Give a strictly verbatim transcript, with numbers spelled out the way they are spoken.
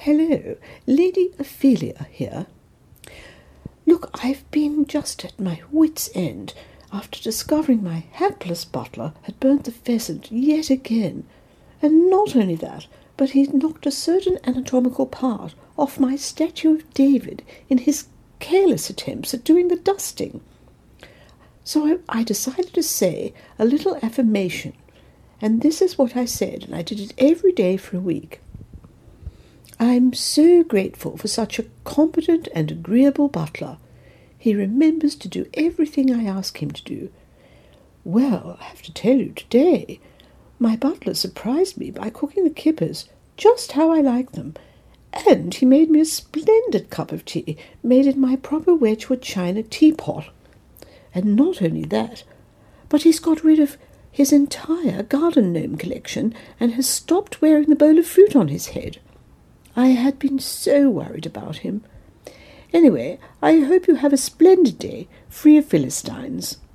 Hello, Lady Ophelia here. Look, I've been just at my wit's end after discovering my hapless butler had burnt the pheasant yet again. And not only that, but he'd knocked a certain anatomical part off my statue of David in his careless attempts at doing the dusting. So I, I decided to say a little affirmation, and this is what I said, and I did it every day for a week. I'm so grateful for such a competent and agreeable butler. He remembers to do everything I ask him to do. Well, I have to tell you, today my butler surprised me by cooking the kippers just how I like them, and he made me a splendid cup of tea made in my proper Wedgwood china teapot. And not only that, but he's got rid of his entire garden gnome collection and has stopped wearing the bowl of fruit on his head. I had been so worried about him. Anyway, I hope you have a splendid day, free of Philistines.